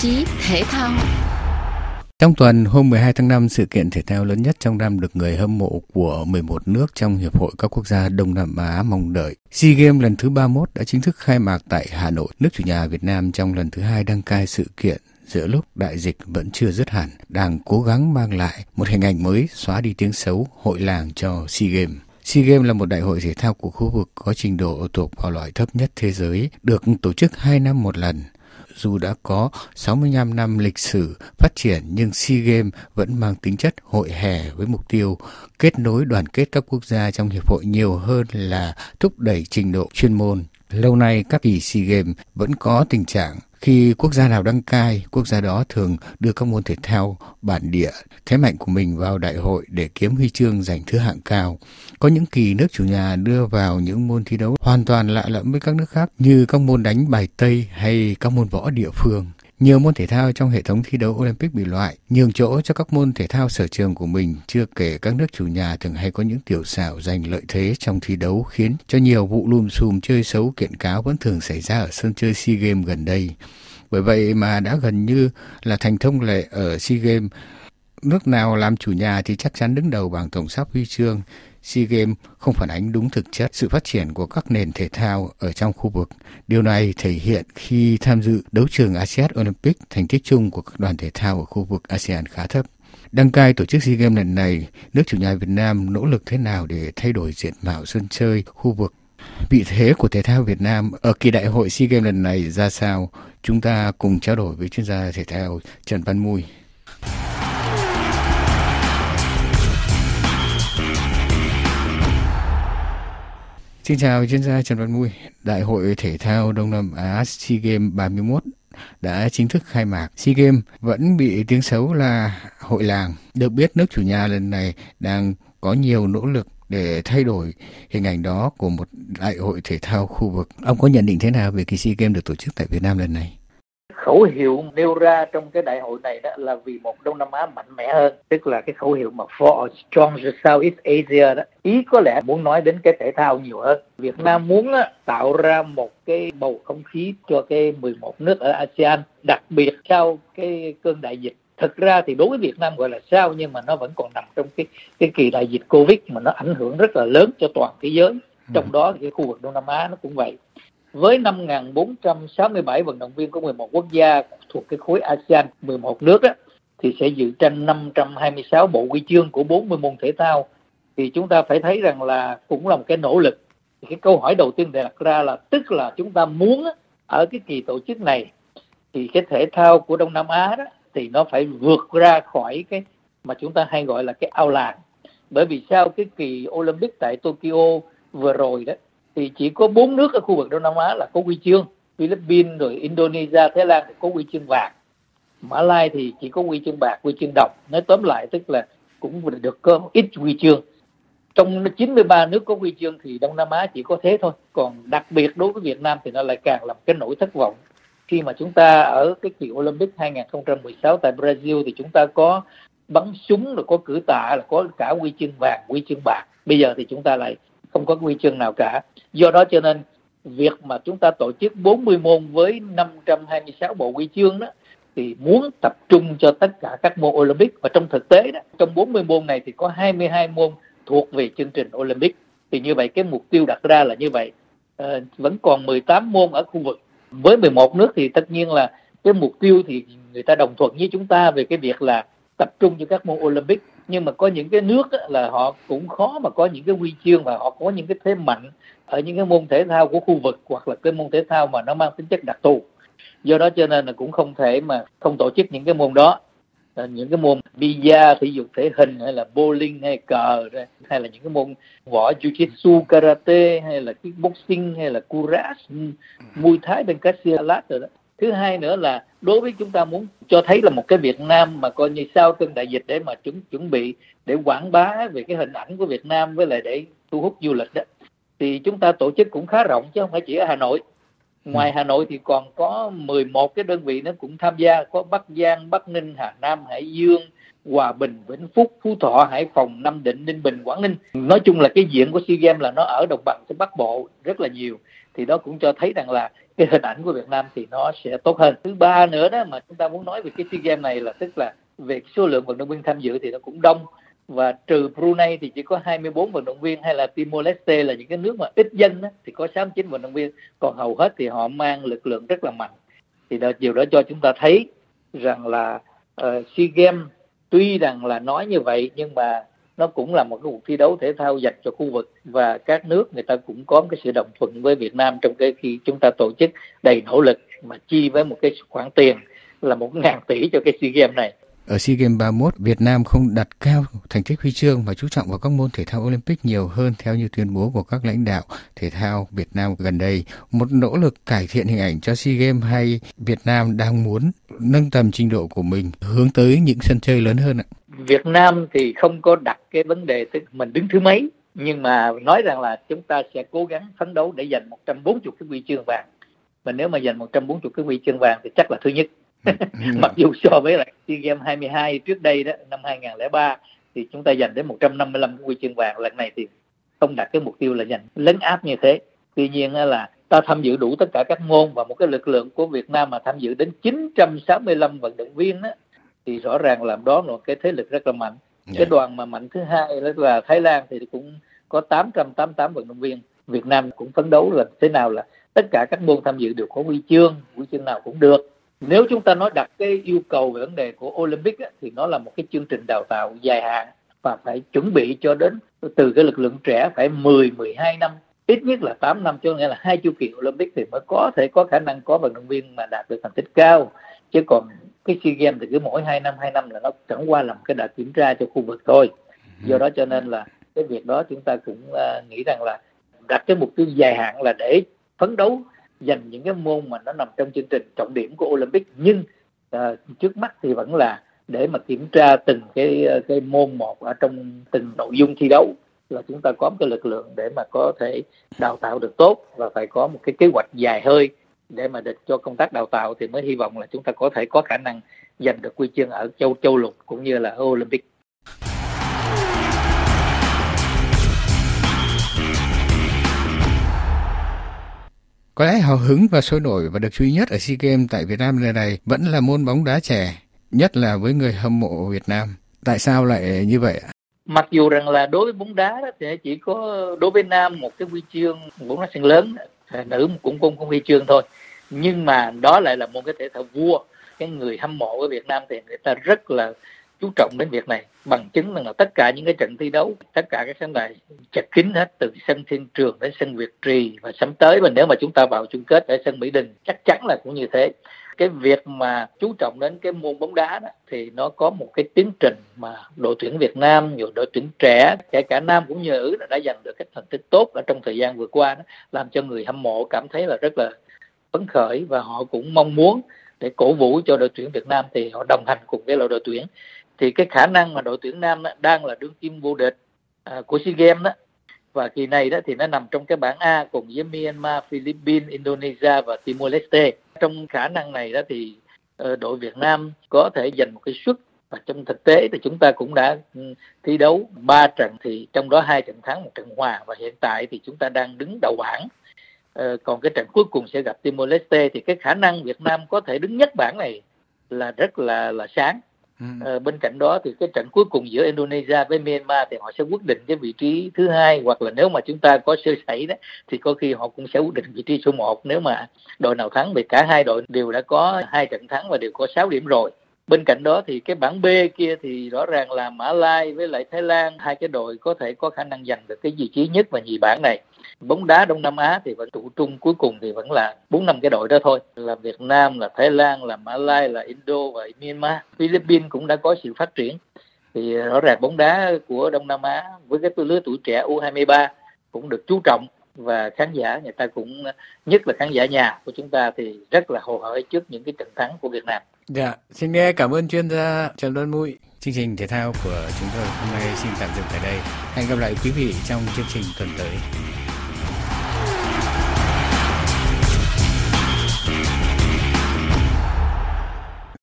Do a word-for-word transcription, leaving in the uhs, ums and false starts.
trí thể thao. Trong tuần hôm mười hai tháng năm, sự kiện thể thao lớn nhất trong năm được người hâm mộ của mười một nước trong Hiệp hội các quốc gia Đông Nam Á mong đợi. SEA Games lần thứ ba mươi mốt đã chính thức khai mạc tại Hà Nội. Nước chủ nhà Việt Nam trong lần thứ hai đăng cai sự kiện giữa lúc đại dịch vẫn chưa dứt hẳn, đang cố gắng mang lại một hình ảnh mới, xóa đi tiếng xấu hội làng cho SEA Games. SEA Games là một đại hội thể thao của khu vực có trình độ thuộc vào loại thấp nhất thế giới, được tổ chức hai năm một lần. Dù đã có sáu mươi lăm năm lịch sử phát triển nhưng SEA Games vẫn mang tính chất hội hè với mục tiêu kết nối đoàn kết các quốc gia trong hiệp hội nhiều hơn là thúc đẩy trình độ chuyên môn. Lâu nay các kỳ SEA Games vẫn có tình trạng khi quốc gia nào đăng cai, quốc gia đó thường đưa các môn thể thao bản địa, thế mạnh của mình vào đại hội để kiếm huy chương giành thứ hạng cao. Có những kỳ nước chủ nhà đưa vào những môn thi đấu hoàn toàn lạ lẫm với các nước khác như các môn đánh bài tây hay các môn võ địa phương. Nhiều môn thể thao trong hệ thống thi đấu Olympic bị loại, nhường chỗ cho các môn thể thao sở trường của mình, chưa kể các nước chủ nhà thường hay có những tiểu xảo giành lợi thế trong thi đấu khiến cho nhiều vụ lùm xùm chơi xấu kiện cáo vẫn thường xảy ra ở sân chơi SEA Games gần đây. Bởi vậy mà đã gần như là thành thông lệ ở SEA Games, nước nào làm chủ nhà thì chắc chắn đứng đầu bảng tổng sắp huy chương. SEA Games không phản ánh đúng thực chất sự phát triển của các nền thể thao ở trong khu vực. Điều này thể hiện khi tham dự đấu trường ASEAN Olympic, thành tích chung của các đoàn thể thao ở khu vực a sê an khá thấp. Đăng cai tổ chức SEA Games lần này, nước chủ nhà Việt Nam nỗ lực thế nào để thay đổi diện mạo sân chơi khu vực? Vị thế của thể thao Việt Nam ở kỳ đại hội SEA Games lần này ra sao? Chúng ta cùng trao đổi với chuyên gia thể thao Trần Văn Mui. Xin chào chuyên gia Trần Văn Mui. Đại hội thể thao Đông Nam Á SEA Games ba mươi mốt đã chính thức khai mạc. SEA Games vẫn bị tiếng xấu là hội làng. Được biết nước chủ nhà lần này đang có nhiều nỗ lực để thay đổi hình ảnh đó của một đại hội thể thao khu vực. Ông có nhận định thế nào về kỳ SEA Games được tổ chức tại Việt Nam lần này? Khẩu hiệu nêu ra trong cái đại hội này đó là vì một Đông Nam Á mạnh mẽ hơn, tức là cái khẩu hiệu mà For a Stronger Southeast Asia đó. Ý có lẽ muốn nói đến cái thể thao nhiều hơn. Việt Nam muốn á, tạo ra một cái bầu không khí cho cái mười một nước ở a sê an, đặc biệt sau cái cơn đại dịch. Thực ra thì đối với Việt Nam gọi là sao, nhưng mà nó vẫn còn nằm trong cái cái kỳ đại dịch Covid mà nó ảnh hưởng rất là lớn cho toàn thế giới. Trong đó cái khu vực Đông Nam Á nó cũng vậy. Với năm nghìn bốn trăm sáu mươi bảy vận động viên của mười một quốc gia thuộc cái khối a sê an, mười một nước á, thì sẽ dự tranh năm trăm hai mươi sáu bộ huy chương của bốn mươi môn thể thao. Thì chúng ta phải thấy rằng là cũng là một cái nỗ lực. Thì cái câu hỏi đầu tiên đặt ra là tức là chúng ta muốn á, ở cái kỳ tổ chức này thì cái thể thao của Đông Nam Á đó thì nó phải vượt ra khỏi cái mà chúng ta hay gọi là cái ao làng. Bởi vì sau cái kỳ Olympic tại Tokyo vừa rồi đó thì chỉ có bốn nước ở khu vực Đông Nam Á là có huy chương. Philippines, rồi Indonesia, Thái Lan thì có huy chương vàng. Mã Lai thì chỉ có huy chương bạc, huy chương đồng. Nói tóm lại tức là cũng được có ít huy chương. Trong chín mươi ba nước có huy chương thì Đông Nam Á chỉ có thế thôi. Còn đặc biệt đối với Việt Nam thì nó lại càng làm cái nỗi thất vọng. Khi mà chúng ta ở cái kỳ Olympic hai không một sáu tại Brazil thì chúng ta có bắn súng, rồi có cử tạ, là có cả huy chương vàng, huy chương bạc. Bây giờ thì chúng ta lại không có huy chương nào cả. Do đó cho nên việc mà chúng ta tổ chức bốn mươi môn với năm trăm hai mươi sáu bộ huy chương đó thì muốn tập trung cho tất cả các môn Olympic. Và trong thực tế đó, trong bốn mươi môn này thì có hai mươi hai môn thuộc về chương trình Olympic. Thì như vậy cái mục tiêu đặt ra là như vậy. À, vẫn còn mười tám môn ở khu vực. Với mười một nước thì tất nhiên là cái mục tiêu thì người ta đồng thuận với chúng ta về cái việc là tập trung cho các môn Olympic. Nhưng mà có những cái nước là họ cũng khó mà có những cái huy chương và họ có những cái thế mạnh ở những cái môn thể thao của khu vực hoặc là cái môn thể thao mà nó mang tính chất đặc thù. Do đó cho nên là cũng không thể mà không tổ chức những cái môn đó. Những cái môn bida, thể dục thể hình, hay là bowling, hay cờ, hay là những cái môn võ jiu-jitsu, karate, hay là kickboxing, hay là courage, muay thái, bên cá xe lát rồi đó. Thứ hai nữa là đối với chúng ta muốn cho thấy là một cái Việt Nam mà coi như sau cơn đại dịch để mà chuẩn chuẩn bị để quảng bá về cái hình ảnh của Việt Nam với lại để thu hút du lịch đó, thì chúng ta tổ chức cũng khá rộng chứ không phải chỉ ở Hà Nội. Ngoài Hà Nội thì còn có mười một cái đơn vị nó cũng tham gia, có Bắc Giang, Bắc Ninh, Hà Nam, Hải Dương, Hòa Bình, Vĩnh Phúc, Phú Thọ, Hải Phòng, Nam Định, Ninh Bình, Quảng Ninh. Nói chung là cái diện của SEA Games là nó ở đồng bằng Bắc Bộ rất là nhiều. thì đó cũng cho thấy rằng là cái hình ảnh của Việt Nam thì nó sẽ tốt hơn. Thứ ba nữa đó mà chúng ta muốn nói về cái SEA Games này là tức là về số lượng vận động viên tham dự thì nó cũng đông, và trừ Brunei thì chỉ có hai mươi bốn vận động viên, hay là Timor-Leste là những cái nước mà ít dân đó, thì có sáu mươi chín vận động viên, còn hầu hết thì họ mang lực lượng rất là mạnh. Thì đó, điều đó cho chúng ta thấy rằng là uh, SEA Games tuy rằng là nói như vậy nhưng mà nó cũng là một cái cuộc thi đấu thể thao dành cho khu vực, và các nước người ta cũng có cái sự đồng thuận với Việt Nam trong cái khi chúng ta tổ chức đầy nỗ lực mà chi với một cái khoản tiền là một ngàn tỷ cho cái SEA Games này. Ở SEA Games ba mươi mốt, Việt Nam không đặt cao thành tích huy chương mà chú trọng vào các môn thể thao Olympic nhiều hơn theo như tuyên bố của các lãnh đạo thể thao Việt Nam gần đây. Một nỗ lực cải thiện hình ảnh cho SEA Games hay Việt Nam đang muốn nâng tầm trình độ của mình hướng tới những sân chơi lớn hơn ạ? Việt Nam thì không có đặt cái vấn đề tức mình đứng thứ mấy, nhưng mà nói rằng là chúng ta sẽ cố gắng phấn đấu để giành một trăm bốn mươi cái huy chương vàng. Và nếu mà giành một trăm bốn mươi cái huy chương vàng thì chắc là thứ nhất. Mặc dù so với lại SEA Games hai mươi hai trước đây đó, năm hai không không ba thì chúng ta giành đến một trăm năm mươi lăm cái huy chương vàng, lần này thì không đặt cái mục tiêu là giành lấn áp như thế. Tuy nhiên là ta tham dự đủ tất cả các môn, và một cái lực lượng của Việt Nam mà tham dự đến chín trăm sáu mươi lăm vận động viên đó, thì rõ ràng làm đó là một cái thế lực rất là mạnh. Yeah. Cái đoàn mà mạnh thứ hai là Thái Lan thì cũng có tám trăm tám mươi tám vận động viên. Việt Nam cũng phấn đấu là thế nào là tất cả các môn tham dự đều có huy chương, huy chương nào cũng được. Nếu chúng ta nói đặt cái yêu cầu về vấn đề của Olympic á, thì nó là một cái chương trình đào tạo dài hạn và phải chuẩn bị cho đến từ cái lực lượng trẻ phải mười đến mười hai năm, ít nhất là tám năm, cho nghĩa là hai chu kỳ Olympic thì mới có thể có khả năng có vận động viên mà đạt được thành tích cao. Chứ còn cái SEA Games thì cứ mỗi hai năm, hai năm là nó chẳng qua là một cái đợt kiểm tra cho khu vực thôi. Do đó cho nên là cái việc đó chúng ta cũng uh, nghĩ rằng là đặt cái mục tiêu dài hạn là để phấn đấu giành những cái môn mà nó nằm trong chương trình trọng điểm của Olympic, nhưng uh, trước mắt thì vẫn là để mà kiểm tra từng cái cái môn một ở trong từng nội dung thi đấu, là chúng ta có một cái lực lượng để mà có thể đào tạo được tốt, và phải có một cái kế hoạch dài hơi để mà để cho công tác đào tạo thì mới hy vọng là chúng ta có thể có khả năng giành được huy chương ở châu châu lục cũng như là ở Olympic. Có lẽ hào hứng và sôi nổi và được chú ý nhất ở SEA Games tại Việt Nam lần này vẫn là môn bóng đá trẻ, nhất là với người hâm mộ Việt Nam. Tại sao lại như vậy ạ? Mặc dù rằng là đối với bóng đá đó, thì chỉ có đối với nam một cái huy chương bóng đá sân lớn, nữ cũng cũng có huy chương thôi, nhưng mà đó lại là một cái thể thao vua. Cái người hâm mộ ở Việt Nam thì người ta rất là chú trọng đến việc này, bằng chứng là tất cả những cái trận thi đấu, tất cả các sân đài chật kín hết, từ sân Thiên Trường đến sân Việt Trì, và sắp tới và nếu mà chúng ta vào chung kết ở sân Mỹ Đình chắc chắn là cũng như thế. Cái việc mà chú trọng đến cái môn bóng đá đó thì nó có một cái tiến trình mà đội tuyển Việt Nam, nhiều đội tuyển trẻ, kể cả nam cũng như nữ đã giành được cái thành tích tốt ở trong thời gian vừa qua đó, làm cho người hâm mộ cảm thấy là rất là phấn khởi, và họ cũng mong muốn để cổ vũ cho đội tuyển Việt Nam thì họ đồng hành cùng với đội tuyển. Thì cái khả năng mà đội tuyển nam đó, đang là đương kim vô địch à, của SEA Games đó, và kỳ này đó thì nó nằm trong cái bảng A cùng với Myanmar, Philippines, Indonesia và Timor-Leste. Trong khả năng này đó thì uh, đội Việt Nam có thể giành một cái suất, và trong thực tế thì chúng ta cũng đã um, thi đấu ba trận, thì trong đó hai trận thắng, một trận hòa, và hiện tại thì chúng ta đang đứng đầu bảng. Uh, còn cái trận cuối cùng sẽ gặp Timor-Leste, thì cái khả năng Việt Nam có thể đứng nhất bảng này là rất là là sáng. À, bên cạnh đó thì cái trận cuối cùng giữa Indonesia với Myanmar thì họ sẽ quyết định cái vị trí thứ hai, hoặc là nếu mà chúng ta có sơ sẩy đó thì có khi họ cũng sẽ quyết định vị trí số một nếu mà đội nào thắng, vì cả hai đội đều đã có hai trận thắng và đều có sáu điểm rồi. Bên cạnh đó thì cái bảng B kia thì rõ ràng là Mã Lai với lại Thái Lan, hai cái đội có thể có khả năng giành được cái vị trí nhất và nhì bảng này. Bóng đá Đông Nam Á thì vẫn tụ trung cuối cùng thì vẫn là bốn năm cái đội đó thôi, là Việt Nam, là Thái Lan, là Mã Lai, là Indo và Myanmar. Philippines cũng đã có sự phát triển. Thì rõ ràng bóng đá của Đông Nam Á với cái lứa tuổi trẻ U hai mươi ba cũng được chú trọng, và khán giả người ta cũng, nhất là khán giả nhà của chúng ta thì rất là hồ hởi trước những cái trận thắng của Việt Nam. Dạ, xin nghe cảm ơn chuyên gia Trần Văn Mụi. Chương trình thể thao của chúng tôi hôm nay xin tạm dừng tại đây. Hẹn gặp lại quý vị trong chương trình tuần tới.